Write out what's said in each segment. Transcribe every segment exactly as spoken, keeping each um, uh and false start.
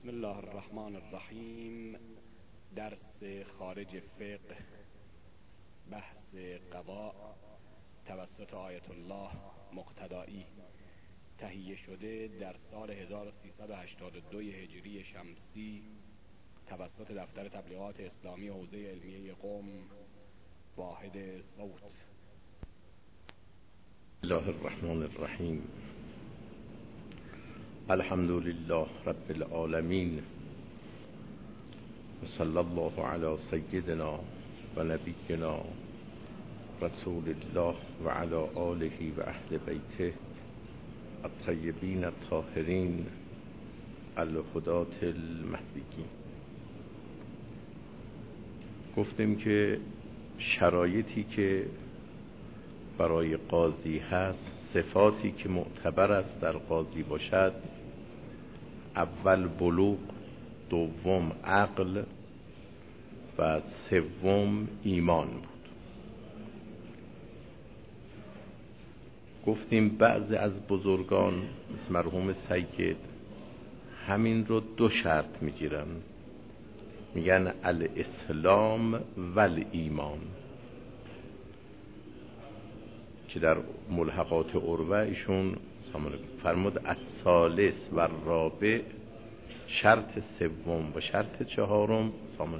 بسم الله الرحمن الرحیم. درس خارج فقه، بحث قضاء توسط آیت الله مقتدایی، تهیه شده در سال هزار و سیصد و هشتاد و دو هجری شمسی توسط دفتر تبلیغات اسلامی حوزه علمیه قم، واحد صوت. بسم الله الرحمن الرحیم. الحمد لله رب العالمین و صلی الله علی سیدنا و نبینا رسول الله و علی آله و اهل بیته الطیبین الطاهرین الهداة المهدیین. گفتیم که شرایطی که برای قاضی هست، صفاتی که معتبر است در قاضی باشد، اول بلوغ، دوم عقل و سوم ایمان بود. گفتیم بعضی از بزرگان مثل مرحوم سید همین رو دو شرط میگیرن، میگن الاسلام و الایمان، که در ملحقات عروه ایشون فرمود الثالث و الرابع، شرط سوم و شرط چهارم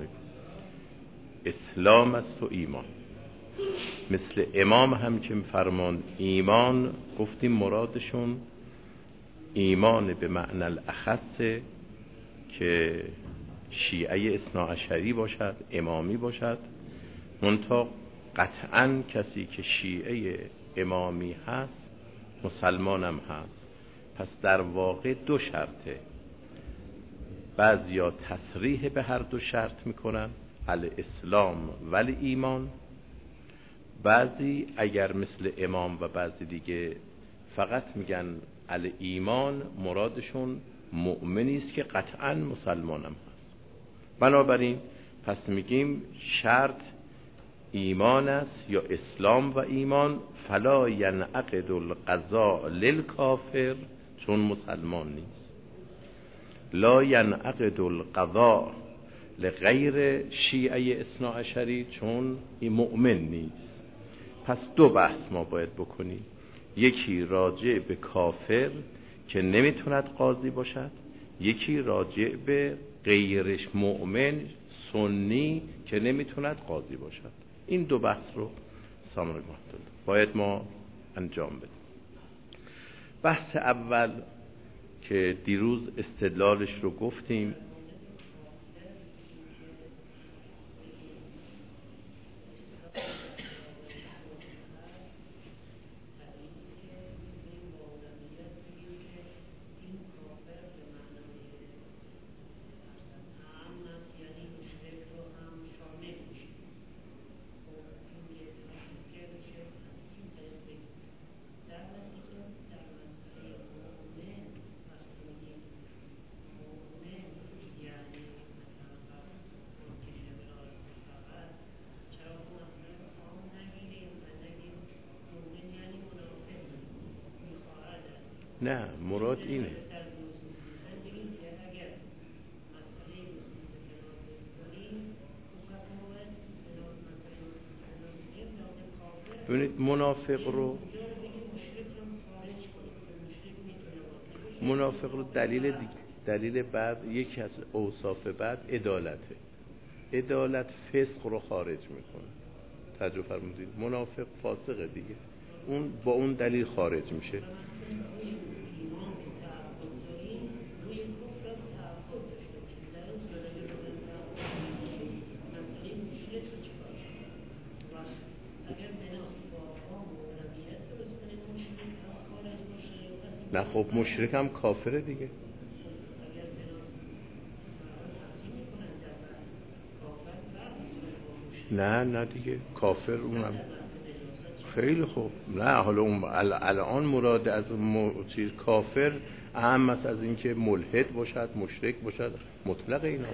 اسلام است و ایمان. مثل امام هم که فرمان ایمان، گفتیم مرادشون ایمان به معنی الاخص که شیعه اثناعشری باشد، امامی باشد. منتها قطعاً کسی که شیعه امامی هست مسلمانم هست. پس در واقع دو شرطه، بعضیا تصریح به هر دو شرط میکنن، الاسلام ولی ایمان. بعضی اگر مثل امام و بعضی دیگه فقط میگن الایمان، مرادشون مؤمنی است که قطعاً مسلمانم هست. بنابراین پس میگیم شرط ایمان است یا اسلام و ایمان. فلا ینعقد القضاء للکافر، چون مسلمان نیست. لا ینعقد القضاء لغیر شیعه اثناعشری، چون این مؤمن نیست. پس دو بحث ما باید بکنیم، یکی راجع به کافر که نمیتوند قاضی باشد، یکی راجع به غیرش مؤمن سنی که نمیتوند قاضی باشد. این دو بحث رو سامر باید ما انجام بدیم. بحث اول که دیروز استدلالش رو گفتیم، نه مراد اینه، ببینید منافق رو منافق رو دلیل دیگه، دلیل بعد، یکی از اوصاف بعد عدالته. عدالت فسق رو خارج میکنه. توجه فرمودید؟ منافق فاسقه دیگه، اون با اون دلیل خارج میشه. نه خب مشرک هم کافره دیگه. نه نه دیگه کافر اونم خیلی خوب. نه حالا اون الان مراد از چیز کافر اهم است از اینکه ملحد باشد، مشرک باشد، مطلق اینا.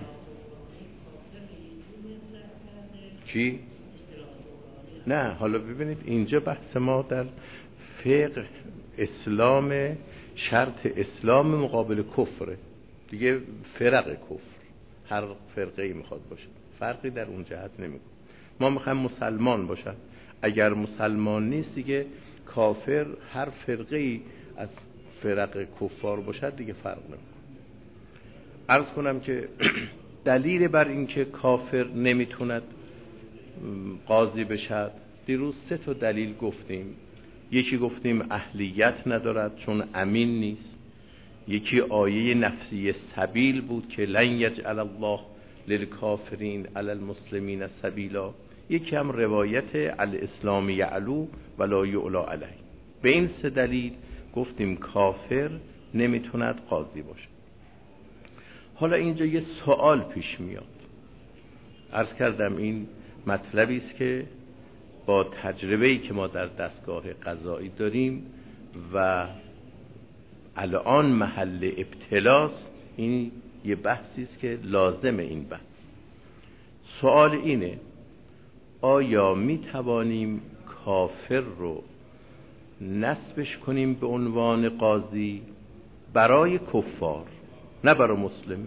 چی؟ نه حالا ببینید اینجا بحث ما در فقه اسلام، شرط اسلام مقابل کفره. دیگه فرق کفر، هر فرقه‌ای میخواد باشه، فرقی در اون جهت نمیکنه. ما میخوایم مسلمان باشن، اگر مسلمان نیست دیگه کافر هر فرقه‌ای از فرق کفار باشد دیگه فرق نمیکنه. عرض کنم که دلیل بر این که کافر نمیتوند قاضی بشد، دیروز سه تا دلیل گفتیم. یکی گفتیم اهلیت ندارد چون امین نیست، یکی آیه نفسی سبیل بود که لن یجعل الله للکافرین علی المسلمین سبیلا، یکی هم روایت الاسلام یعلو ولا یعلا علیه. به این سه دلیل گفتیم کافر نمیتوند قاضی باشه. حالا اینجا یه سوال پیش میاد. عرض کردم این مطلبی است که با تجربه‌ای که ما در دستگاه قضایی داریم و الان محل ابتلاست، این یه بحثی است که لازم این بحث. سوال اینه آیا می توانیم کافر رو نسبش کنیم به عنوان قاضی برای کفار نه برای مسلمین؟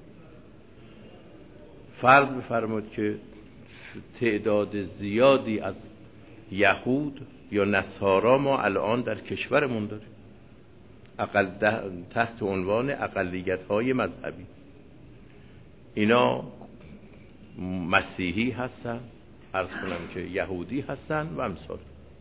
فرض بفرمایید که تعداد زیادی از یهود یا نصارا ما الان در کشورمون داریم، اقل تحت عنوان اقلیت‌های مذهبی. اینا مسیحی هستن، عرض کنم که یهودی هستن و امثال.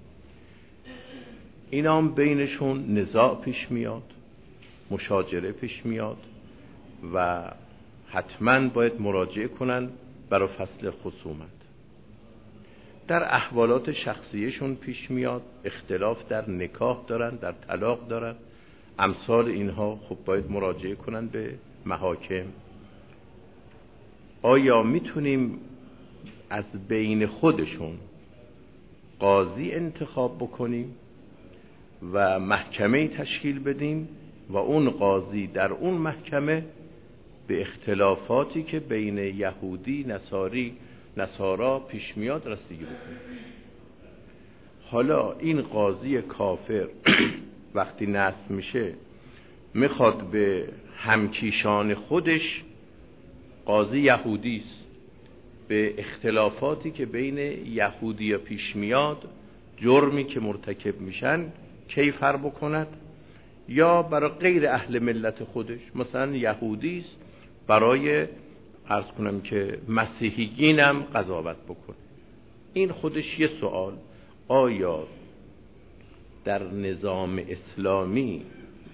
اینا هم بینشون نزاع پیش میاد، مشاجره پیش میاد و حتما باید مراجعه کنن برای فصل خصومت. در احوالات شخصیشون پیش میاد، اختلاف در نکاح دارن، در طلاق دارن، امثال اینها خب باید مراجعه کنن به محاکم. آیا میتونیم از بین خودشون قاضی انتخاب بکنیم و محکمه تشکیل بدیم و اون قاضی در اون محکمه به اختلافاتی که بین یهودی نصاری نصارا پیش میاد رسیدگی بکنیم؟ حالا این قاضی کافر وقتی نصب میشه میخواد به همکیشان خودش، قاضی یهودی است، به اختلافاتی که بین یهودی پیش میاد، جرمی که مرتکب میشن کیفر بکند، یا برای غیر اهل ملت خودش مثلا یهودی است برای عرض کنم که مسیحیینم قضاوت بکنه. این خودش یه سوال. آیا در نظام اسلامی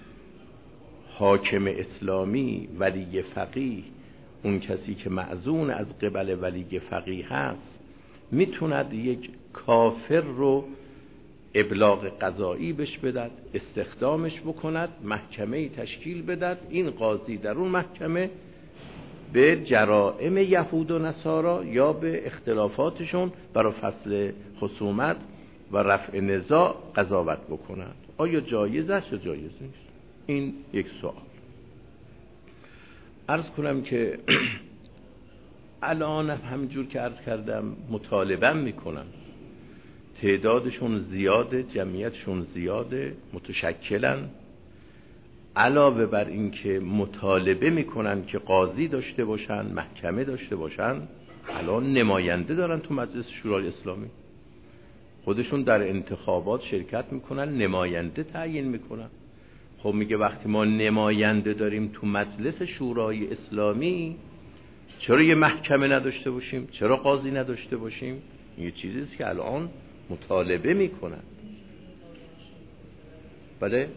حاکم اسلامی ولی فقیه، اون کسی که معزون از قبل ولی فقیه هست، میتوند یک کافر رو ابلاغ قضایی بش بدد، استخدامش بکند، محکمه تشکیل بدد، این قاضی در اون محکمه به جرائم یهود و نصارا یا به اختلافاتشون برای فصل خصومت و رفع نزاع قضاوت بکند؟ آیا جایز است یا جایز نیست؟ این یک سوال. عرض کنم که الان همینجور که عرض کردم مطالبه میکنن، تعدادشون زیاده، جمعیتشون زیاده، متشکلن. علاوه بر این که مطالبه میکنن که قاضی داشته باشن، محکمه داشته باشن، الان نماینده دارن تو مجلس شورای اسلامی، خودشون در انتخابات شرکت میکنن، نماینده تعیین میکنن. خب میگه وقتی ما نماینده داریم تو مجلس شورای اسلامی، چرا یه محکمه نداشته باشیم؟ چرا قاضی نداشته باشیم؟ این یه چیزیست که الان مطالبه میکنن. بله؟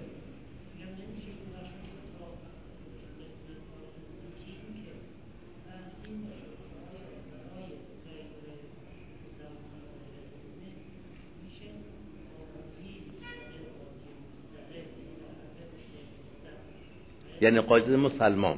یعنی قاضی مسلمان.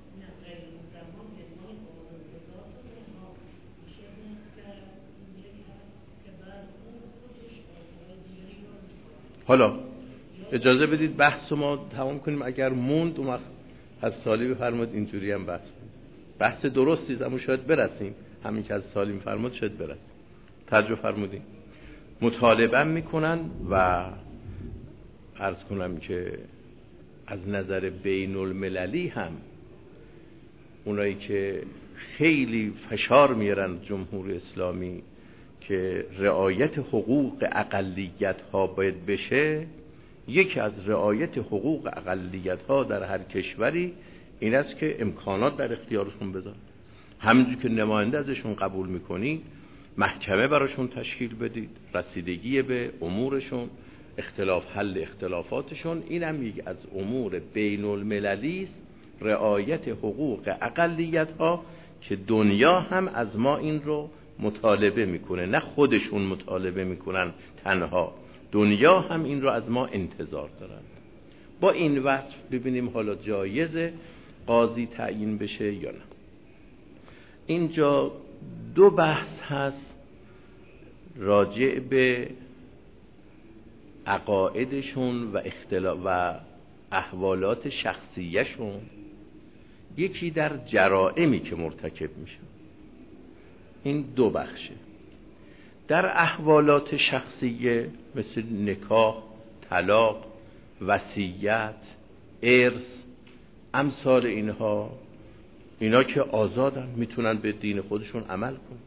حالا اجازه بدید بحث ما تمام کنیم، اگر موند اون وقت از سالی بفرمایید اینجوری هم بحث کنیم. بحث درستیست اما شاید برسیم، همین که از سالی میفرماد شاید برسیم. ترجمه فرمودیم مطالبه میکنن و عرض کنم که از نظر بین المللی هم اونایی که خیلی فشار میارن جمهوری اسلامی که رعایت حقوق اقلیت ها باید بشه، یکی از رعایت حقوق اقلیت ها در هر کشوری این است که امکانات در اختیارشون بذارن. همینجور که نماینده ازشون قبول میکنید، محکمه براشون تشکیل بدید، رسیدگی به امورشون، اختلاف حل اختلافاتشون. این هم یک از امور بین المللی است، رعایت حقوق اقلیت ها که دنیا هم از ما این رو مطالبه میکنه، نه خودشون مطالبه میکنن تنها، دنیا هم این رو از ما انتظار دارن. با این وصف ببینیم حالا جایزه قاضی تعیین بشه یا نه. اینجا دو بحث هست راجع به عقایدشون و اختلاف و احوالات شخصیشون. یکی در جرائمی که مرتکب میشه. این دو بخشه. در احوالات شخصیه مثل نکاح، طلاق، وصیت، ارث، امثال اینها، اینا که آزادن، میتونن به دین خودشون عمل کنن،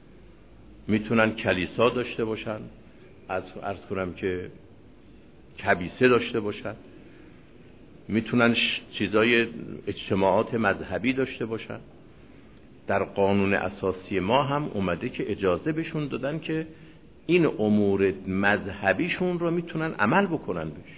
میتونن کلیسا داشته باشن، از عرض کنم که کبیسه داشته باشن، میتونن چیزای اجتماعات مذهبی داشته باشن. در قانون اساسی ما هم اومده که اجازه بهشون دادن که این امور مذهبیشون رو میتونن عمل بکنن بهش.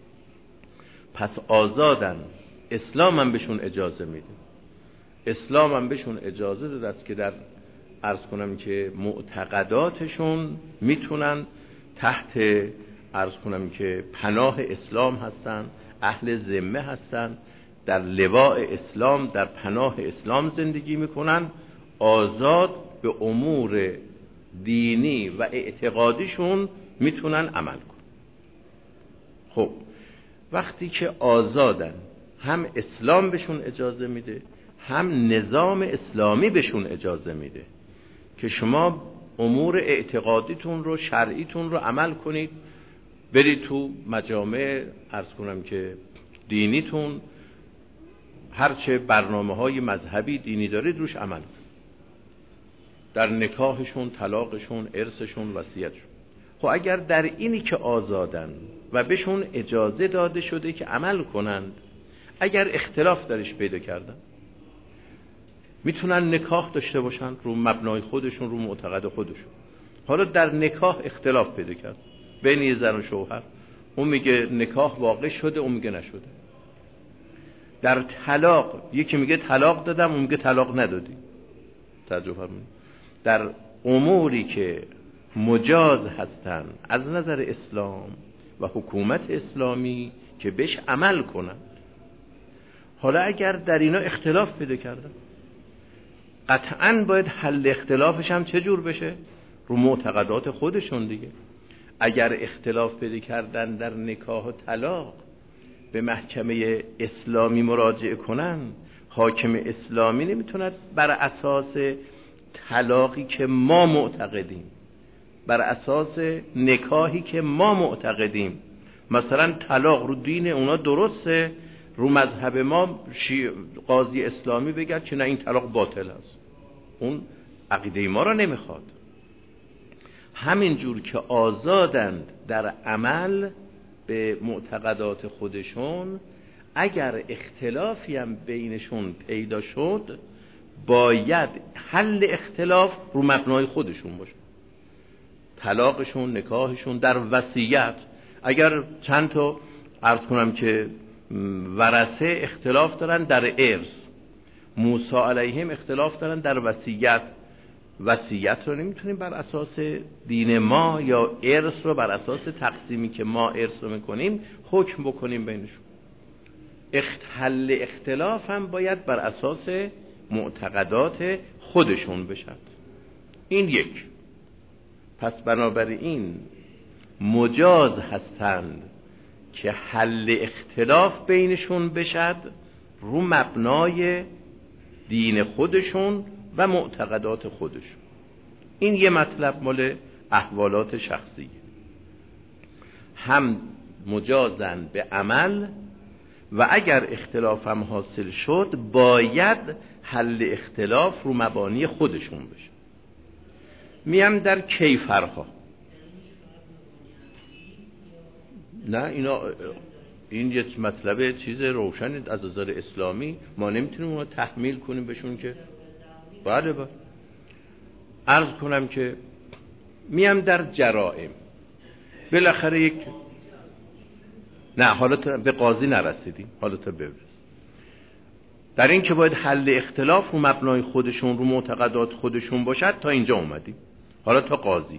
پس آزادن. اسلام هم بهشون اجازه میده. اسلام هم بهشون اجازه داده است که در عرض کنم که معتقداتشون میتونن تحت عرض کنم که پناه اسلام هستن، اهل ذمه هستن، در لواء اسلام در پناه اسلام زندگی میکنن، آزاد به امور دینی و اعتقادیشون میتونن عمل کنن. خب وقتی که آزادن، هم اسلام بهشون اجازه میده، هم نظام اسلامی بهشون اجازه میده که شما امور اعتقادیتون رو، شرعیتون رو عمل کنید، برید تو مجامع عرض کنم که دینیتون، هرچه برنامه های مذهبی دینی دارید روش عمل کنید، در نکاحشون، طلاقشون، ارثشون، وصیتشون. خب اگر در اینی که آزادن و بهشون اجازه داده شده که عمل کنند، اگر اختلاف درش پیدا کردن، میتونن نکاح داشته باشن رو مبنای خودشون، رو معتقد خودشون. حالا در نکاح اختلاف پیدا کرد بین یه زن و شوهر، اون میگه نکاح واقع شده، اون میگه نشده. در طلاق یکی میگه طلاق دادم، اون میگه طلاق ندادی. توجه فرمایید. در اموری که مجاز هستن از نظر اسلام و حکومت اسلامی که بهش عمل کنن. حالا اگر در اینا اختلاف پیدا کردن، قطعاً باید حل اختلافش هم چه جور بشه؟ رو معتقدات خودشون دیگه. اگر اختلاف پیدا کردن در نکاح و طلاق، به محکمه اسلامی مراجعه کنن، حاکم اسلامی نمیتوند بر اساس طلاقی که ما معتقدیم، بر اساس نکاحی که ما معتقدیم، مثلا طلاق رو دین اونا درسته، رو مذهب ما قاضی اسلامی بگه که نه این طلاق باطل است، اون عقیده ما را نمیخواد. همین جور که آزادند در عمل به معتقدات خودشون، اگر اختلافی هم بینشون پیدا شد، باید حل اختلاف رو مبنای خودشون باشه. طلاقشون، نکاحشون، در وصیت اگر چند تا عرض کنم که ورثه اختلاف دارن در ارث، موسی علیهم اختلاف دارن در وصیت، وصیت رو نمیتونیم بر اساس دین ما یا ارث رو بر اساس تقسیمی که ما ارث رو میکنیم حکم بکنیم بینشون. حل اختلاف هم باید بر اساس معتقدات خودشون بشد. این یک. پس بنابراین مجاز هستند که حل اختلاف بینشون بشد رو مبنای دین خودشون و معتقدات خودشون. این یه مطلب مال احوالات شخصی. هم مجازن به عمل و اگر اختلاف هم حاصل شد باید حل اختلاف رو مبانی خودشون بشه. میم در کیفرها، نه اینا این یه مطلب چیز روشن از نظر اسلامی، ما نمیتونیم اونو تحمیل کنیم بهشون که بله بله. عرض کنم که میم در جرائم، بالاخره یک نه حالا تا به قاضی نرسیدیم، حالا تا ببرس در این که باید حل اختلاف رو مبنای خودشون رو معتقدات خودشون باشد، تا اینجا اومدیم، حالا تا قاضیش.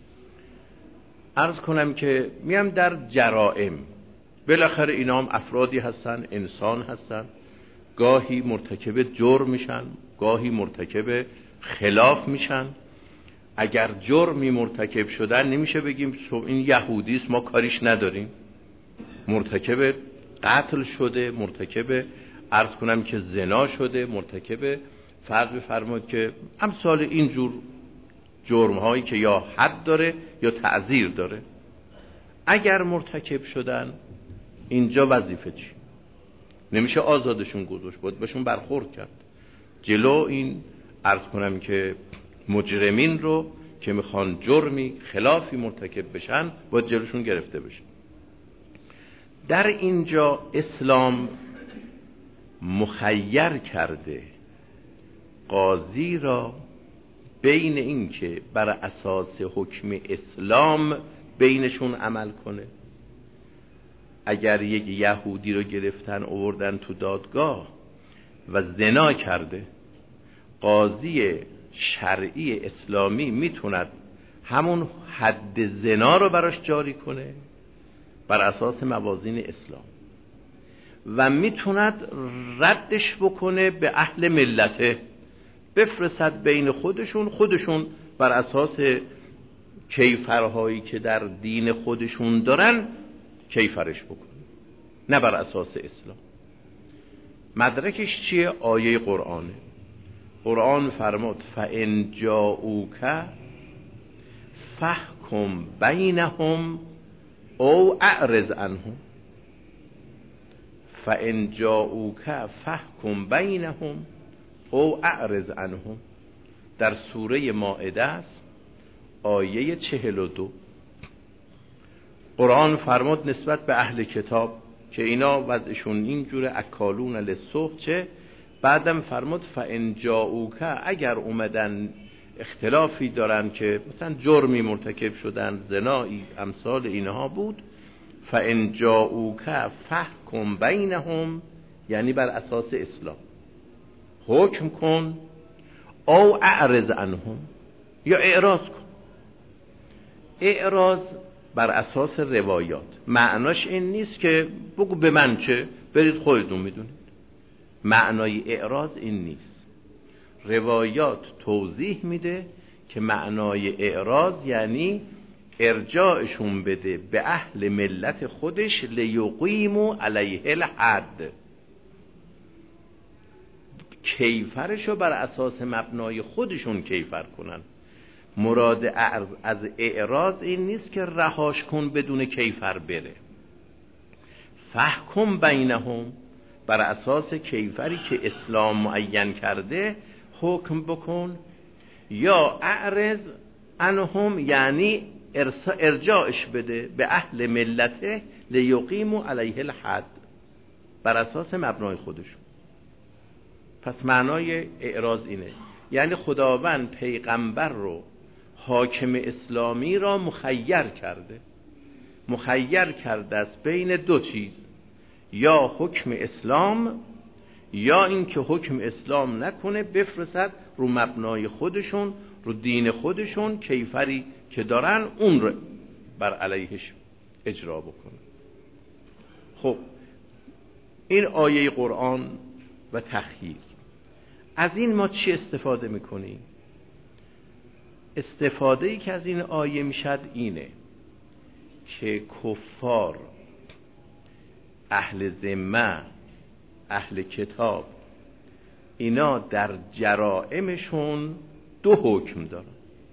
عرض کنم که میم در جرائم، بالاخره اینا هم افرادی هستن، انسان هستن، گاهی مرتکب جرم میشن، گاهی مرتکب خلاف میشن. اگر جرمی مرتکب شدن نمیشه بگیم این یهودیست ما کاریش نداریم، مرتکب قتل شده، مرتکب عرض کنم که زنا شده، مرتکب فرض بفرمایید که امثال اینجور جرم هایی که یا حد داره یا تعزیر داره، اگر مرتکب شدن اینجا وظیفه چی؟ نمیشه آزادشون گذاشت، باید بهشون برخورد کرد. جلو این عرض کنم که مجرمین رو که میخوان جرمی خلافی مرتکب بشن باید جلوشون گرفته بشه. در اینجا اسلام مخیر کرده قاضی را بین این که بر اساس حکم اسلام بینشون عمل کنه. اگر یک یهودی رو گرفتن آوردن تو دادگاه و زنا کرده، قاضی شرعی اسلامی میتوند همون حد زنا رو براش جاری کنه بر اساس موازین اسلام و میتوند ردش بکنه به اهل ملته، بفرستد بین خودشون، خودشون بر اساس کیفرهایی که در دین خودشون دارن کیفرش بکنه، نه بر اساس اسلام. مدرکش چیه؟ آیه قرآنه. قرآن فرمود فَإِنْ جَاءُوكَ فَاحْكُمْ بَيْنَهُمْ أَوْ أَعْرِضْ عَنْهُمْ. فَإِنْ جَاءُوكَ فَاحْكُمْ بَيْنَهُمْ أَوْ أَعْرِضْ عَنْهُمْ. در سوره مائده است، آیه چهل و دو. قرآن فرمود نسبت به اهل کتاب که اینا وضعشون اینجوره، اکالون للسحت، چه بعدم فرمود فَإِنْ جَاءُوكَ، اگر اومدن اختلافی دارن که مثلا جرمی مرتکب شدن، زنایی، امثال اینها بود، فَإِنْ جَاءُوكَ فَاحْكُمْ بَيْنَهُمْ، یعنی بر اساس اسلام حکم کن، او اعرض عنهم، یا اعراض کن. اعراض بر اساس روایات، معناش این نیست که بگو به من چه، برید خودتون میدونید. معنای اعراض این نیست. روایات توضیح میده که معنای اعراض یعنی ارجاعشون بده به اهل ملت خودش، لیقیموا علیه الحد، کیفرشو بر اساس مبنای خودشون کیفر کنن. مراد از اعراض این نیست که رهاش کن بدون کیفر بره. فحکم بینهم، بر اساس کیفری که اسلام معین کرده حکم بکن، یا اعرض عنهم یعنی ارجاعش بده به اهل ملته، لیقیموا علیه الحد، بر اساس مبنای خودشون. پس معنای اعراض اینه، یعنی خداوند پیغمبر رو، حاکم اسلامی را مخیر کرده، مخیر کرده است بین دو چیز، یا حکم اسلام یا اینکه حکم اسلام نکنه، بفرستد رو مبنای خودشون، رو دین خودشون، کیفری که دارن اون رو بر علیهش اجرا بکنه. خب این آیه قرآن و تخییر. از این ما چی استفاده میکنیم؟ استفاده ای که از این آیه میشد اینه که کفار، اهل ذمه، اهل کتاب، اینا در جرائمشون دو حکم دارن.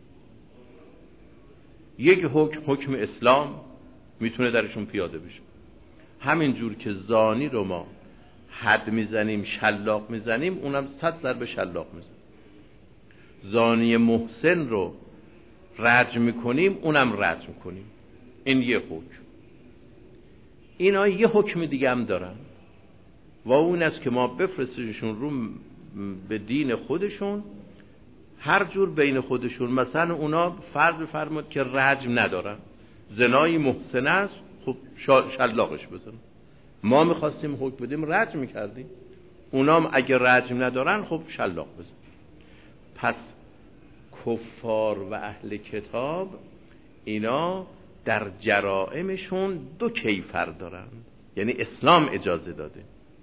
یک حکم حکم اسلام میتونه درشون پیاده بشه، همین جور که زانی رو ما حد میزنیم، شلاق میزنیم، اونم صد ضربه شلاق میزنیم. زانی محسن رو رجم میکنیم، اونم رجم میکنیم. این یه حکم. اینا یه حکم دیگه هم دارن و اون است که ما بفرستیمشون رو به دین خودشون، هر جور بین خودشون. مثلا اونا فرض بفرمایید که رجم ندارن، زنای محسن است، خب شلاقش بزن. ما میخواستیم حکم بدیم رجم میکردیم، اونام اگه رجم ندارن خب شلاق بزن. پس کفار و اهل کتاب اینا در جرائمشون دو کیفر دارن، یعنی اسلام اجازه داده.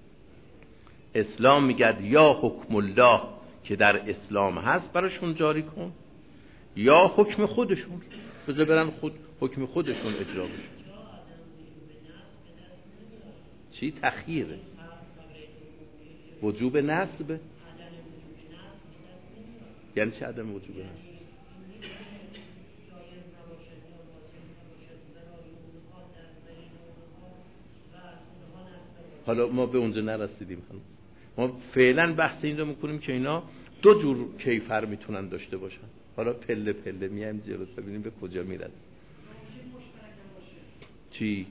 اسلام میگه یا حکم الله که در اسلام هست براشون جاری کن، یا حکم خودشون بذار برن خود حکم خودشون اجرا بشه. چی تخییره؟ وجوب نسب یعنی چه عدم وجوب نسب؟ حالا ما به اونجا نرسیدیم هنوز. ما فعلا بحث این رو میکنیم که اینا دو جور کیفر میتونن داشته باشن. حالا پله پله میایم جلو ببینیم به کجا میرسیم. چی؟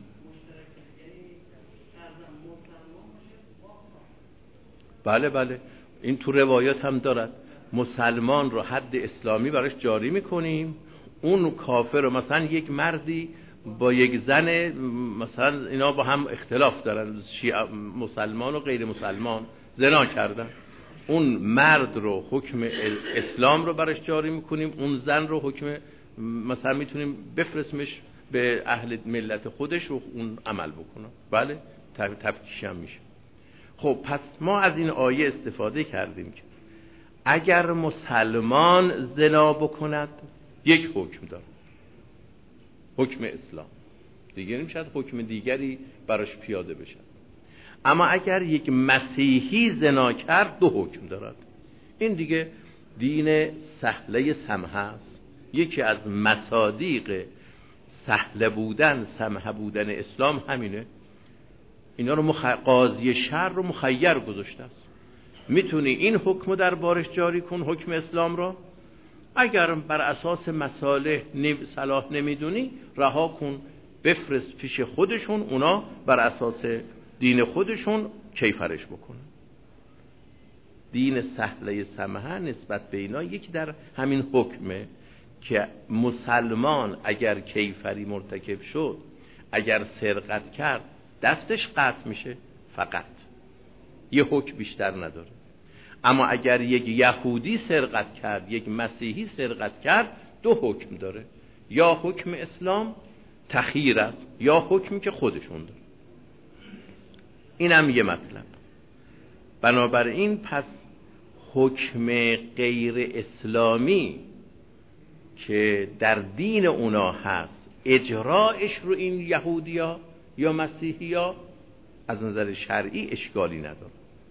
بله بله این تو روایات هم دارد. مسلمان رو حد اسلامی براش جاری میکنیم، اون کافر رو مثلا یک مردی با یک زن، مثلا اینا با هم اختلاف دارن، شیعه مسلمان و غیر مسلمان زنا کردن، اون مرد رو حکم اسلام رو براش جاری میکنیم، اون زن رو حکم مثلا میتونیم بفرستیمش به اهل ملت خودش و اون عمل بکنه. بله تفکیش هم میشه. خب پس ما از این آیه استفاده کردیم که اگر مسلمان زنا بکند یک حکم داره، حکم اسلام، دیگه نمیشه حکم دیگری براش پیاده بشه. اما اگر یک مسیحی زنا کرد دو حکم دارد. این دیگه دین سهله سمحه است. یکی از مصادیق سهله بودن سمحه بودن اسلام همینه. اینا رو مخ... قاضی شر رو مخیر گذاشته است. میتونی این حکم رو در بارش جاری کن، حکم اسلام رو. اگر بر اساس مصالح نم... صلاح نمیدونی رها کن، بفرست پیش خودشون، اونا بر اساس دین خودشون کیفرش بکنن. دین سهله سمحه نسبت به اینا یکی در همین حکمه که مسلمان اگر کیفری مرتکب شد، اگر سرقت کرد دستش قطع میشه، فقط یه حکم بیشتر نداره. اما اگر یک یهودی سرقت کرد، یک مسیحی سرقت کرد، دو حکم داره، یا حکم اسلام تخییر است یا حکمی که خودشون داره. اینم یه مطلب. بنابراین پس حکم غیر اسلامی که در دین اونا هست، اجراش رو این یهودیا یا مسیحیا از نظر شرعی اشکالی نداره.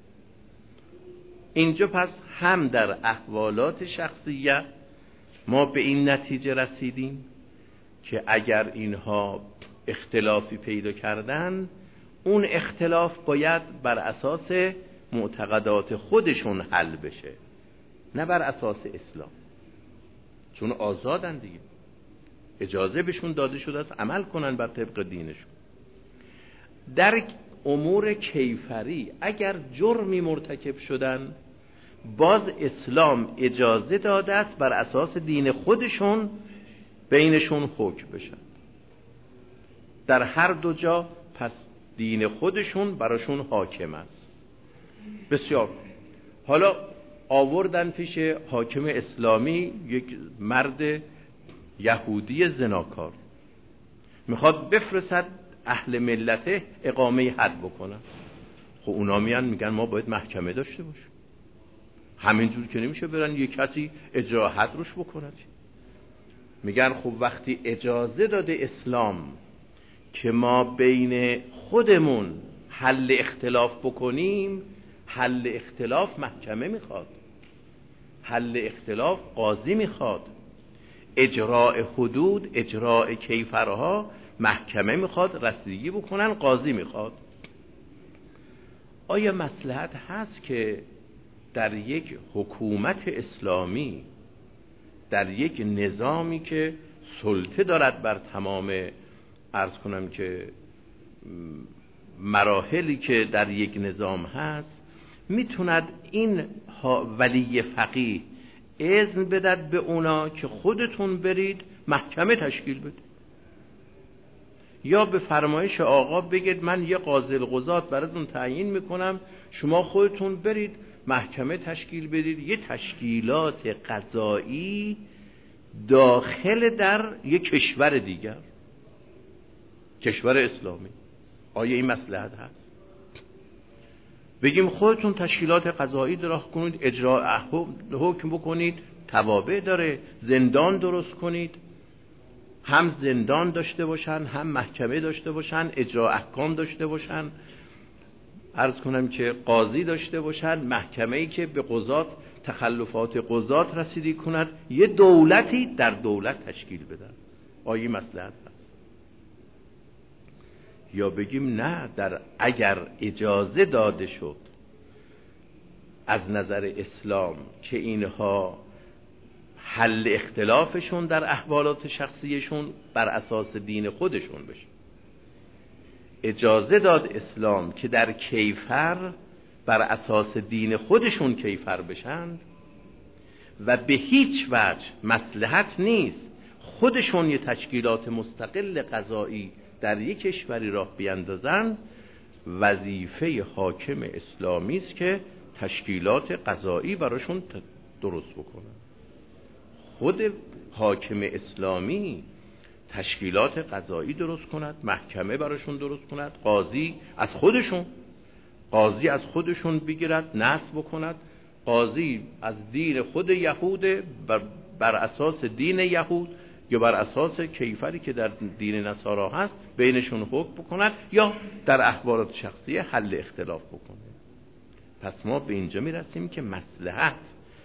اینجا پس هم در احوالات شخصیه ما به این نتیجه رسیدیم که اگر اینها اختلافی پیدا کردن، اون اختلاف باید بر اساس معتقدات خودشون حل بشه، نه بر اساس اسلام، چون آزادن دیگه، اجازه بهشون داده شده است عمل کنن بر طبق دینشون. در امور کیفری اگر جرمی مرتکب شدن، باز اسلام اجازه داده است بر اساس دین خودشون بینشون حکم بشن. در هر دو جا پس دین خودشون براشون حاکم است. بسیار. حالا آوردن پیش حاکم اسلامی یک مرد یهودی زناکار، میخواد بفرستد اهل ملته اقامه حد بکنن. خب اونا میان میگن ما باید محکمه داشته باشیم، همینجور که نمیشه برن یک کسی اجرا حد روش بکنه. میگن خب وقتی اجازه داده اسلام که ما بین خودمون حل اختلاف بکنیم، حل اختلاف محکمه میخواد، حل اختلاف قاضی میخواد، اجراء حدود، اجراء کیفرها محکمه میخواد، رسیدگی بکنن قاضی میخواد. آیا مصلحت هست که در یک حکومت اسلامی، در یک نظامی که سلطه دارد بر تمام عرض کنم که مراحلی که در یک نظام هست، میتوند این ولی فقیه اذن بدد به اونا که خودتون برید محکمه تشکیل بدید، یا به فرمایش آقا بگید من یه قاضی القضات براتون تعیین میکنم، شما خودتون برید محکمه تشکیل بدید، یه تشکیلات قضایی داخل در یک کشور دیگر، کشور اسلامی. آیا این مصلحت هست؟ بگیم خودتون تشکیلات قضایی درست کنید، اجرا حکم بکنید، توابع داره، زندان درست کنید، هم زندان داشته باشن، هم محکمه داشته باشن، اجرا احکام داشته باشن، عرض کنم که قاضی داشته باشن، محکمه‌ای که به قضات تخلفات قضات رسیدگی کند، یه دولتی در دولت تشکیل بدن. آیا مصلحت هست؟ یا بگیم نه، در اگر اجازه داده شد از نظر اسلام که اینها حل اختلافشون در احوالات شخصیشون بر اساس دین خودشون بشه، اجازه داد اسلام که در کیفر بر اساس دین خودشون کیفر بشند و به هیچ وجه مصلحت نیست خودشون یه تشکیلات مستقل قضایی در یک کشوری راه بیندازن، وظیفه حاکم اسلامی است که تشکیلات قضایی براشون درست بکنن. خود حاکم اسلامی تشکیلات قضایی درست کند، محکمه براشون درست کند، قاضی از خودشون قاضی از خودشون بگیرد نصب بکند، قاضی از دین خود یهود بر, بر اساس دین یهود یا بر اساس کیفری که در دین نصارا هست بینشون حکم بکند، یا در احوالات شخصی حل اختلاف بکنه. پس ما به اینجا میرسیم که مصلحت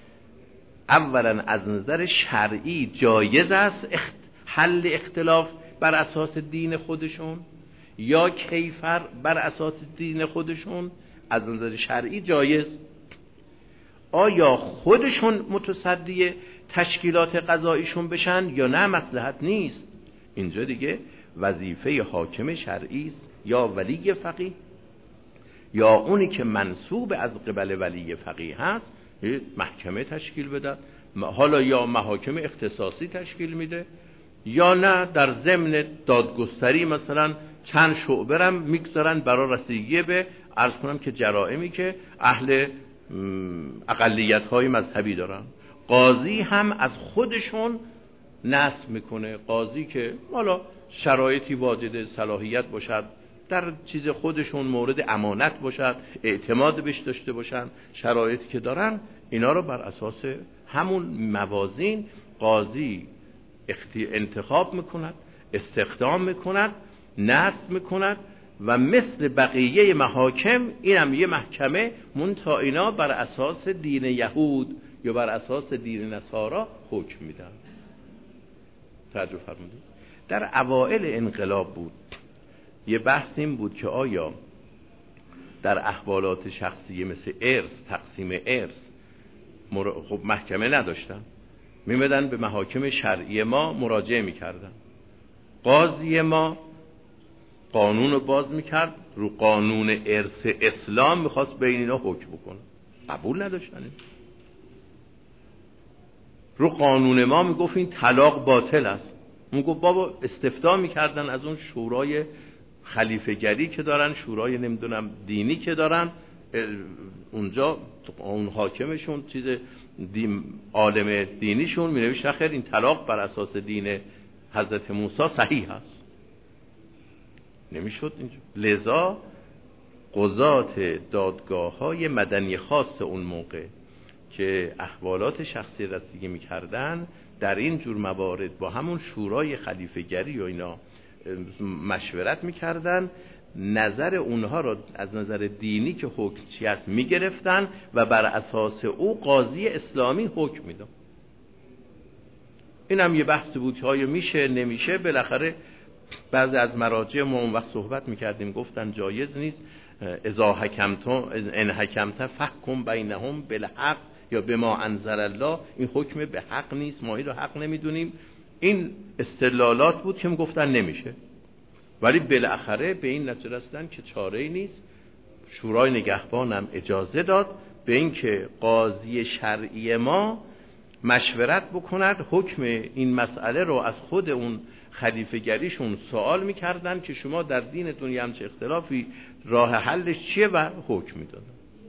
اولا از نظر شرعی جایز است اخت... حل اختلاف بر اساس دین خودشون یا کیفر بر اساس دین خودشون، از نظر شرعی جایز. آیا خودشون متصدی تشکیلات قضاییشون بشن یا نه مصلحت نیست؟ اینجا دیگه وظیفه حاکم شرعی است، یا ولی فقیه یا اونی که منصوب از قبل ولی فقیه هست محکمه تشکیل بده، حالا یا محاکم اختصاصی تشکیل میده، یا نه در ضمن دادگستری مثلا چند شعبه رم میگذارن برای رسیدگی به عرض کنم که جرائمی که اهل اقلیت های مذهبی دارن. قاضی هم از خودشون نصب میکنه، قاضی که حالا شرایطی واجد صلاحیت باشد، در چیز خودشون مورد امانت باشد، اعتماد بهش داشته باشن، شرایطی که دارن اینا رو بر اساس همون موازین قاضی انتخاب میکند، استخدام میکند، نصب میکند و مثل بقیه محاکم اینم یه محکمه منتها اینا بر اساس دین یهود یا بر اساس دین نصارا حکم میدن. توجه فرمودید؟ در اوائل انقلاب بود یه بحث این بود که آیا در احوالات شخصی مثل ارث، تقسیم ارث، مر... خب محکمه نداشتن، میمدن به محاکم شرعی ما مراجعه میکردن، قاضی ما قانون رو باز میکرد، رو قانون ارث اسلام میخواست بین اینا حکم بکنه، قبول نداشتن. رو قانون ما میگفت این طلاق باطل است، میگفت بابا استفتاء میکردن از اون شورای خلیفه گری که دارن، شورای نمیدونم دینی که دارن، اونجا اون حاکمشون چیز دین عالم دینیشون می نوشت خیر این طلاق بر اساس دین حضرت موسی صحیح هست. نمیشد اینجا. لذا قضات دادگاه های مدنی خاص اون موقع که احوالات شخصی رسیدگی میکردن در این جور موارد با همون شورای خلیفه گری و اینا مشورت میکردن، نظر اونها را از نظر دینی که حکم چی است میگرفتن و بر اساس او قاضی اسلامی حکم میداد. این هم یه بحث بود که آیا میشه نمیشه، بالاخره بعضی از مراجع ما اون وقت صحبت میکردیم گفتن جایز نیست اذا حکمتم ان حکمت فحکم بینهم بالحق یا بما انزل الله، این حکم به حق نیست، ما این رو حق نمیدونیم. این استدلالات بود که گفتن نمیشه، ولی بالاخره به این نتیجه رسیدن که چاره‌ای نیست. شورای نگهبان هم اجازه داد به این که قاضی شرعی ما مشورت بکند، حکم این مسئله رو از خود اون خلیفه گریشون سوال میکردن که شما در دینتون یه همچه اختلافی راه حلش چیه و حکم میدادن.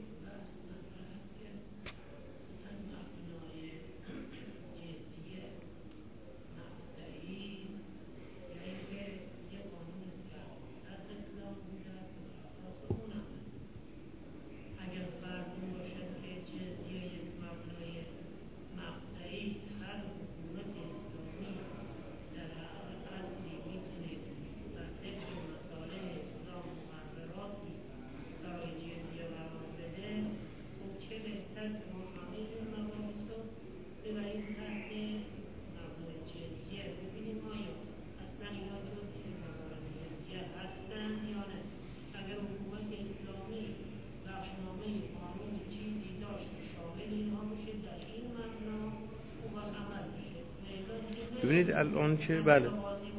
ببینید الان که بله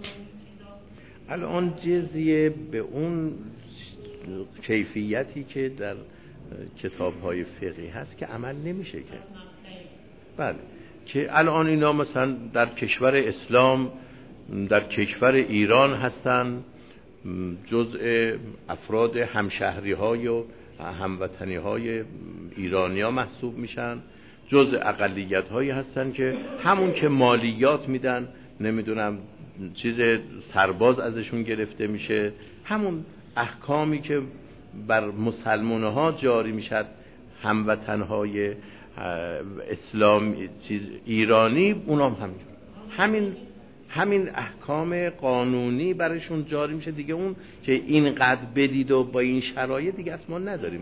الان جزیه به اون کیفیتی که در کتاب‌های فقهی هست که عمل نمیشه که بله که الان اینا مثلا در کشور اسلام در کشور ایران هستن، جزء افراد همشهری های و هموطنی های ایرانی ها محسوب میشن، جزء اقلیت هایی هستن که همون که مالیات میدن، نمیدونم چیز سرباز ازشون گرفته میشه، همون احکامی که بر مسلمان ها جاری میشد هموطن های اسلام چیز ایرانی اونام همین همین همین احکام قانونی برشون جاری میشه دیگه. اون که اینقدر بدید و با این شرایط دیگه اصلا ما نداریم.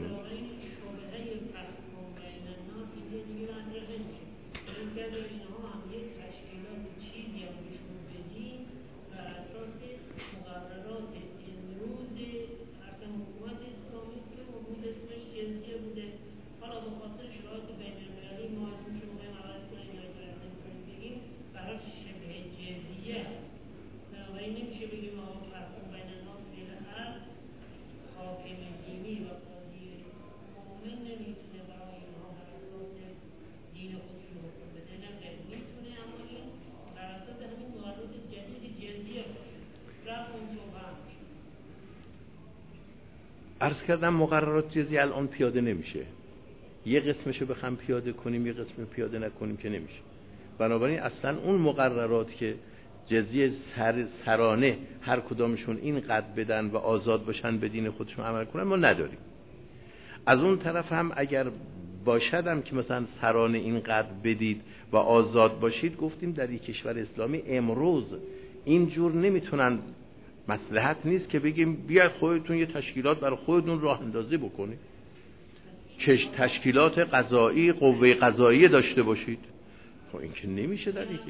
عرض کردم مقررات جزیه الان پیاده نمیشه، یه قسمشو بخوام پیاده کنیم یه قسمشو پیاده نکنیم که نمیشه. بنابراین اصلا اون مقررات که جزیه سر سرانه هر کدامشون این قد بدن و آزاد باشن به دین خودشون عمل کنن ما نداریم. از اون طرف هم اگر باشدم که مثلا سرانه این قد بدید و آزاد باشید، گفتیم در یک کشور اسلامی امروز اینجور نمیتونن، مصلحت نیست که بگیم بیاید خودتون یه تشکیلات برای خودتون راه اندازی بکنید، که تشکیلات قضایی قوه قضایی داشته باشید. خب این که نمیشه در یک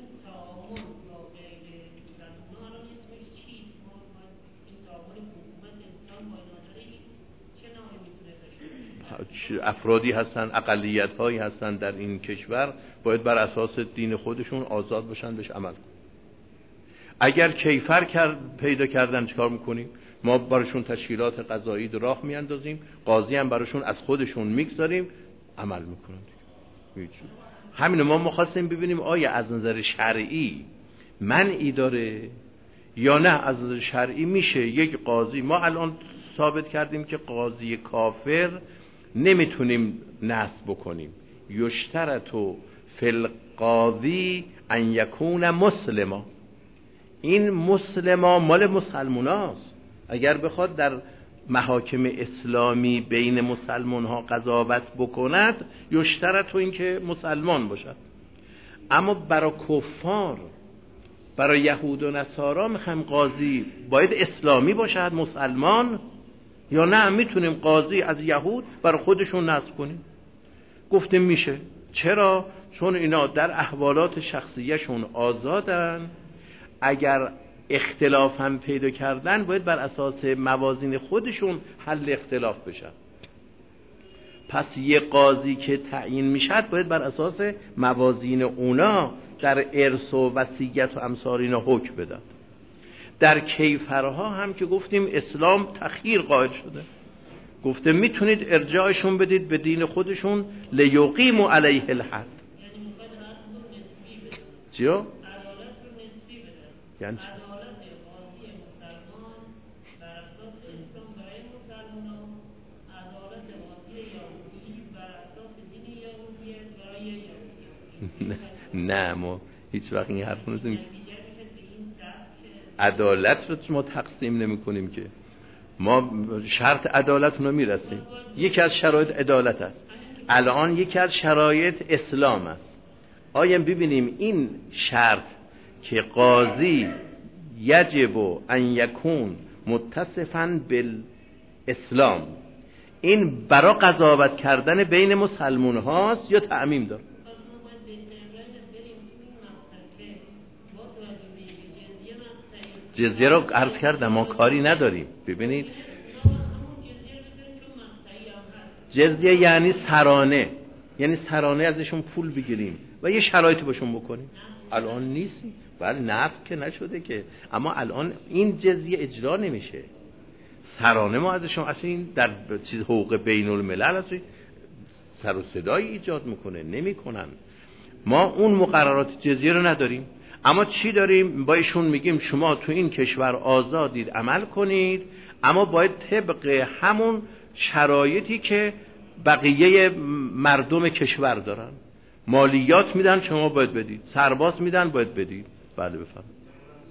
افرادی هستن، اقلیت هایی هستن در این کشور، باید بر اساس دین خودشون آزاد باشن بهش عمل کنن. اگر کیفر کرد پیدا کردن چیکار میکنیم؟ ما براشون تشکیلات قضایی راه میاندازیم، قاضی هم براشون از خودشون میگذاریم عمل میکنن. همین ما مخواستیم ببینیم آیا از نظر شرعی منعی داره یا نه. از نظر شرعی میشه یک قاضی، ما الان ثابت کردیم که قاضی کافر نمیتونیم نصب بکنیم. یشترطو فی القاضی ان یکون مسلما، این مسلما مال مسلماناست. اگر بخواد در محاکم اسلامی بین مسلمان ها قضاوت بکند یشترط این که مسلمان باشد. اما برای کفار، برای یهود و نصارا میخوایم قاضی باید اسلامی باشد، مسلمان، یا نه میتونیم قاضی از یهود برای خودشون نصب کنیم؟ گفتیم میشه. چرا؟ چون اینا در احوالات شخصیشون آزادن. اگر اختلاف هم پیدا کردن باید بر اساس موازین خودشون حل اختلاف بشن. پس یه قاضی که تعیین میشد باید بر اساس موازین اونا در ارث و وصیت و امثال اینا حکم بدن. در کیفرها هم که گفتیم اسلام تخییر قائل شده، گفته میتونید ارجاعشون بدید به دین خودشون لیقیموا علیه الحد. چیو؟ یعنی نه ما هیچ وقت این حرف نمیزنیم. عدالت رو ما تقسیم نمی کنیم که ما شرط عدالت رو میرسیم. یکی از شرایط عدالت است. الان یکی از شرایط اسلام است. آیا ببینیم این شرط که قاضی یجب ان یکون متصفاً بالاسلام، این برای قضاوت کردن بین مسلمان هاست یا تعمیم داره؟ جزیه رو عرض کردم ما کاری نداریم. ببینید جزیه یعنی سرانه، یعنی سرانه ازشون پول بگیریم و یه شرایطی باشون بکنیم. الان نیستی، ولی نفت که نشده که، اما الان این جزیه اجرا نمیشه. سرانه ما ازشون اصلا این در چیز حقوق بین الملل اصلا سر و صدایی ایجاد میکنه، نمیکنن. ما اون مقررات جزیه رو نداریم، اما چی داریم؟ با ایشون میگیم شما تو این کشور آزادید عمل کنید، اما باید طبق همون شرایطی که بقیه مردم کشور دارن. مالیات میدن شما باید بدید، سرباز میدن باید بدید. بله بفرمایید.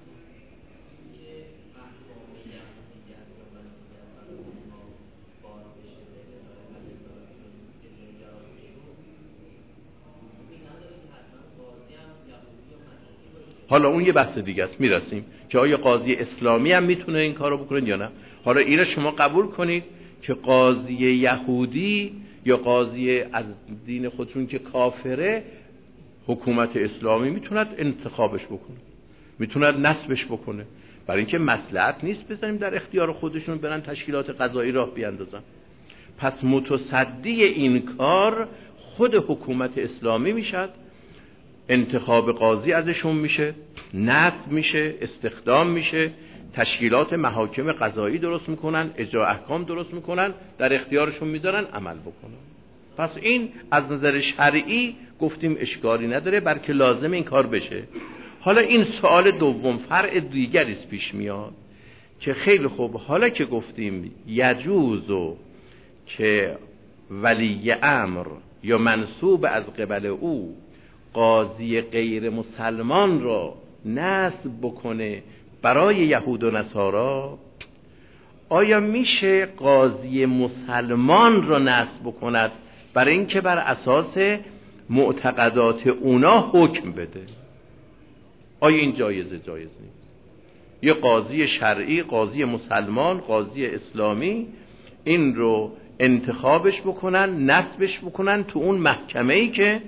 حالا اون یه بحث دیگه است، میرسیم که آیا قاضی اسلامی هم میتونه این کارو بکنه یا نه. حالا اینو شما قبول کنید که قاضی یهودی یا قاضی از دین خودشون که کافره، حکومت اسلامی میتوند انتخابش بکنه، میتوند نصبش بکنه، برای اینکه مصلحت نیست بزنیم در اختیار خودشون برن تشکیلات قضایی راه بیاندازن. پس متصدی این کار خود حکومت اسلامی میشد، انتخاب قاضی ازشون میشه، نصب میشه، استخدام میشه، تشکیلات محاکم قضایی درست میکنن، اجرا احکام درست میکنن، در اختیارشون میذارن عمل بکنن. پس این از نظر شرعی گفتیم اشکالی نداره، بلکه لازم این کار بشه. حالا این سوال دوم فرع دیگری است پیش میاد که خیلی خوب، حالا که گفتیم یجوزو که ولی امر یا منصوب از قبل او قاضی غیر مسلمان را نصب بکنه برای یهود و نصارا، آیا میشه قاضی مسلمان را نصب بکند برای اینکه بر اساس معتقدات اونا حکم بده؟ آیا این جایزه؟ جایز نیست. یه قاضی شرعی، قاضی مسلمان، قاضی اسلامی این رو انتخابش بکنن، نصبش بکنن تو اون محکمه‌ای که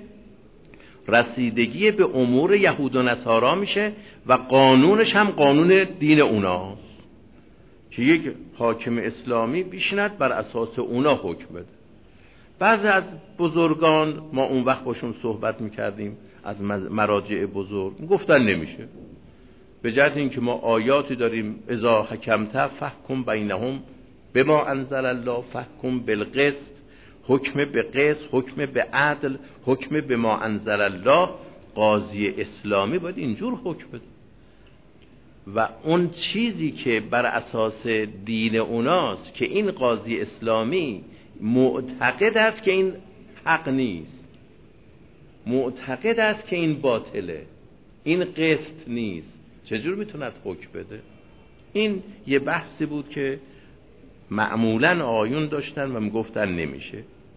رسیدگی به امور یهود و نصارا میشه و قانونش هم قانون دین اوناست که یک حاکم اسلامی بیشند بر اساس اونا حکم بده. بعضی از بزرگان ما اون وقت باشون صحبت میکردیم از مراجع بزرگ، گفتن نمیشه، به جهت اینکه ما آیاتی داریم اذا حکمت فحکم بینهم بما انزل الله فحکم بالقسط، حکم به قسط، حکم به عدل، حکم به ما انزل الله. قاضی اسلامی باید اینجور حکم بده و اون چیزی که بر اساس دین اوناست که این قاضی اسلامی معتقد است که این حق نیست، معتقد است که این باطله، این قسط نیست، چجور میتوند حکم بده؟ این یه بحثی بود که معمولاً آیون داشتن و میگفتن نمیشه.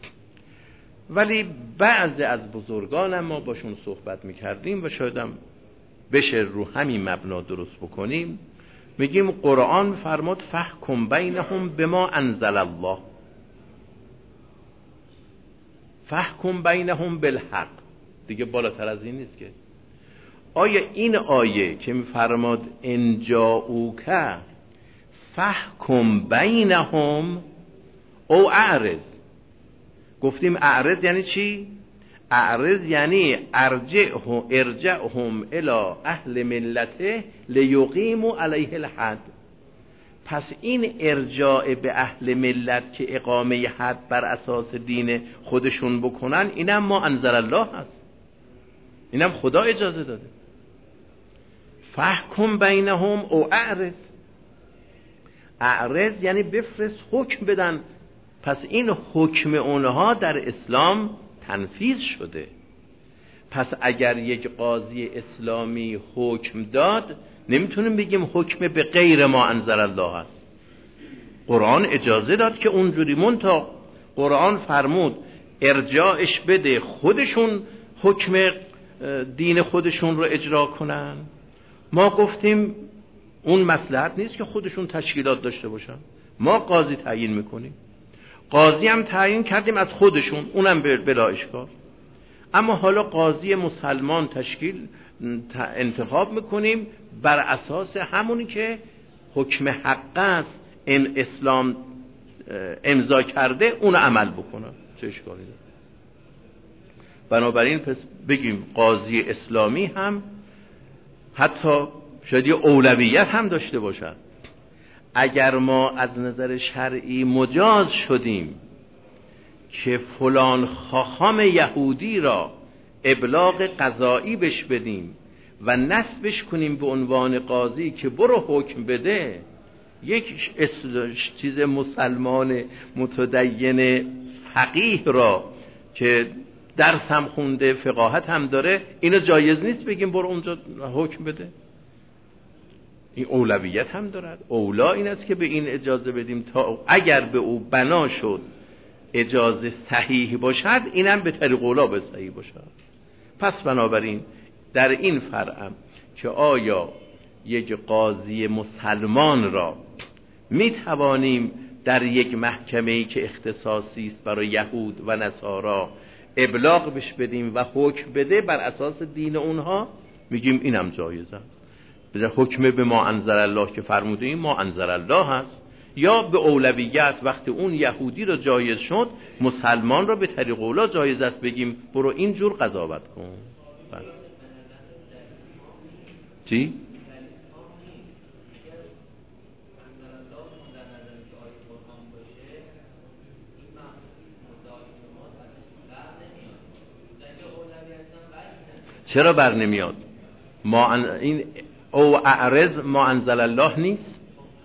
ولی بعضی از بزرگان ما باشون صحبت میکردیم و شایدم بشه رو همین مبنا درست بکنیم. میگیم قرآن فرمود فحکم بینهم بما انزل الله، فحکم بینهم بالحق، دیگه بالاتر از این نیست که. آیا این آیه که میفرماد ان جاءوک فحکم بینهم او اعرض، گفتیم اعرض یعنی چی؟ اعرض یعنی ارجعهم ارجعهم الی اهل ملته لیقیموا علیه الحد. پس این ارجاع به اهل ملت که اقامه حد بر اساس دین خودشون بکنن، اینم ما انزل الله هست، اینم خدا اجازه داده. فحکم بینهم او اعرض، اعرض یعنی بفرست حکم بدن. پس این حکم اونها در اسلام تنفیذ شده. پس اگر یک قاضی اسلامی حکم داد، نمیتونیم بگیم حکم به غیر ما انزل الله است. قرآن اجازه داد که اونجوری، منتها قرآن فرمود ارجاعش بده، خودشون حکم دین خودشون رو اجرا کنن. ما گفتیم اون مصلحت نیست که خودشون تشکیلات داشته باشن، ما قاضی تعیین میکنیم، قاضی هم تعیین کردیم از خودشون، اونم بلا اشکال. اما حالا قاضی مسلمان تشکیل انتخاب میکنیم بر اساس همونی که حکم حق است، این اسلام امضا کرده، اون عمل بکنه، چه اشکالی داره؟ بنابراین پس بگیم قاضی اسلامی هم حتی شاید یه اولویت هم داشته باشد. اگر ما از نظر شرعی مجاز شدیم که فلان خاخام یهودی را ابلاغ قضایی بش بدیم و نسبش کنیم به عنوان قاضی که برو حکم بده، یک چیز مسلمان متدین فقیه را که درس هم خونده، فقاهت هم داره، اینو جایز نیست بگیم برو اونجا حکم بده؟ این اولویت هم دارد. اولا این است که به این اجازه بدیم تا اگر به او بنا شد اجازه صحیح باشد، اینم به طریق اولا به صحیح باشد. پس بنابراین در این فرع که آیا یک قاضی مسلمان را می توانیم در یک محکمه‌ای که اختصاصی است برای یهود و نصارا ابلاغ بش بدیم و حکم بده بر اساس دین اونها، میگیم اینم جایز است. به حکم به ما انزل الله که فرموده ایم ما انزل الله هست، یا به اولویت وقتی اون یهودی را جایز شد، مسلمان را به طریق اولا جایز است بگیم برو اینجور قضاوت کن. چی؟ چرا بر نمیاد؟ ما ان... این او اعرض ما انزل الله نیست؟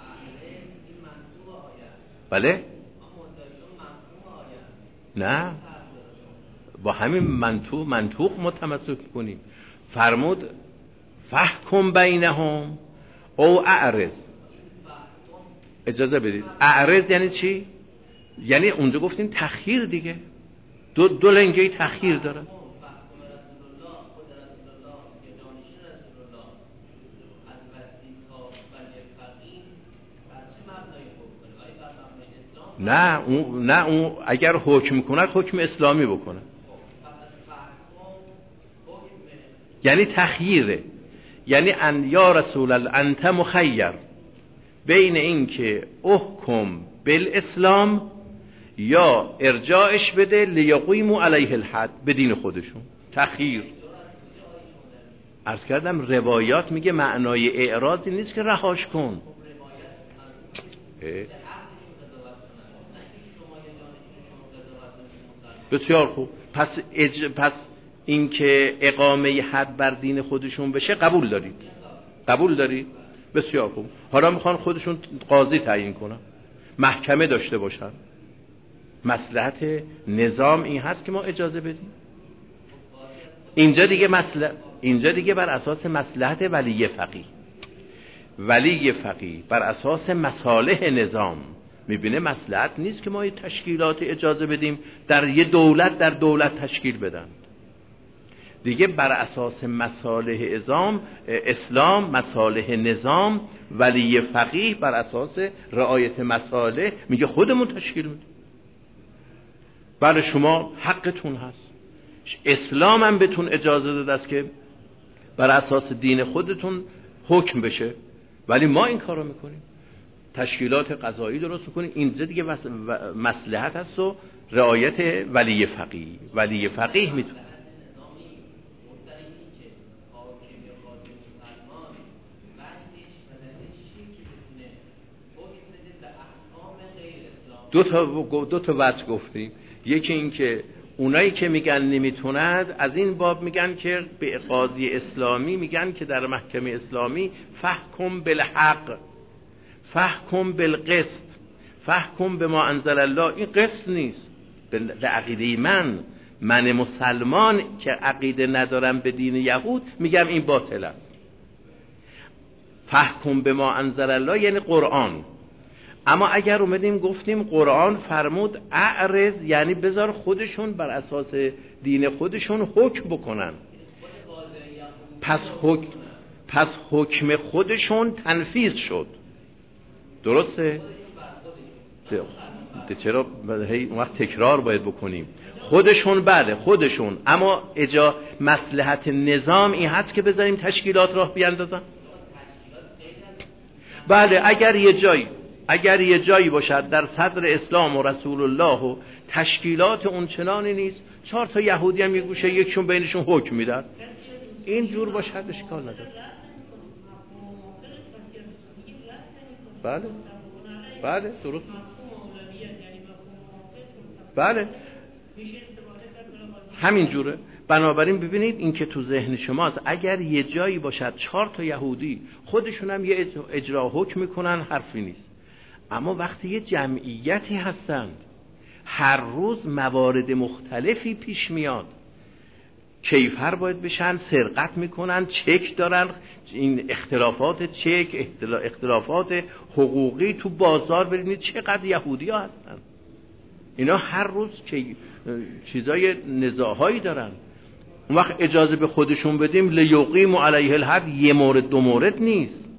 بله؟ نه، با همین منطوق منطوق متمسک کنیم. فرمود فحکم بینهم او اعرض. اجازه بدید، اعرض یعنی چی؟ یعنی اونجا گفتیم تخییر دیگه، دو, دو لنگه تخییر داره. نه اون نه اون اگر حکم کند حکم اسلامی بکنه، یعنی تخییره، یعنی ان یا رسول الله انت مخیر بین این که احکم بالاسلام یا ارجاعش بده لیقیموا علیه الحد به دین خودشون. تخییر عرض کردم روایات میگه معنای اعراضی نیست که رهاش کن. بسیار خوب. پس اج... پس این که اقامه حد بر دین خودشون بشه قبول دارید؟ قبول دارید؟ بسیار خوب. حالا میخوان خودشون قاضی تعیین کنن، محکمه داشته باشن. مصلحت نظام این هست که ما اجازه بدیم. اینجا دیگه مصلحت اینجا دیگه بر اساس مصلحت ولی فقیه ولی فقیه بر اساس مصالح نظام میبینه مصلحت نیست که ما یه تشکیلات اجازه بدیم در یه دولت در دولت تشکیل بدن. دیگه بر اساس مصالح ازام اسلام، مصالح نظام، ولی فقیه بر اساس رعایت مصالح میگه خودمون تشکیل میدیم. بله شما حقتون هست، اسلام هم بهتون اجازه داده است که بر اساس دین خودتون حکم بشه، ولی ما این کارو میکنیم، تشکیلات قضایی درست میکنیم. اینجا دیگه مصلحت هست و رعایت ولی فقیه. ولی فقیه میتونه دو تا دو تا وجه گفتیم. یکی این که اونایی که میگن نمیتوند، از این باب میگن که به قاضی اسلامی میگن که در محکمه اسلامی فحکم بالحق، فحکم بالقسط، فحکم بما انزل الله. این قسط نیست. به عقیده من من مسلمان که عقیده ندارم به دین یهود میگم این باطل است. فحکم بما انزل الله یعنی قرآن. اما اگر اومدیم گفتیم قرآن فرمود اعرض، یعنی بذار خودشون بر اساس دین خودشون حکم بکنن، پس حکم پس حکم خودشون تنفیذ شد. درسته؟ ده چرا هی اون وقت تکرار باید بکنیم؟ خودشون بله خودشون، اما اجا مصلحت نظام این هست که بذاریم تشکیلات راه بیاندازن. بله اگر یه جایی اگر یه جایی باشد در صدر اسلام و رسول الله و تشکیلات اون چنانی نیست، چهار تا یهودی هم یه گوشه یکشون بینشون حکم میدن، این جور باشد اشکال نداره. بله بله درست، بله همین جوره. بنابراین ببینید این که تو ذهن شماست، اگر یه جایی باشد چهار تا یهودی خودشون هم یه اجرا حکم میکنن حرفی نیست. اما وقتی یه جمعیتی هستند هر روز موارد مختلفی پیش میاد، کیفر باید بشن، سرقت میکنن، چک دارن، این اختلافات چک، اختلافات حقوقی تو بازار، ببینید چقدر یهودی ها هستن. اینا هر روز که چیزای نزاعهایی دارن. اون وقت اجازه به خودشون بدیم لیقیموا علیه الحد، یه مورد دو مورد نیست.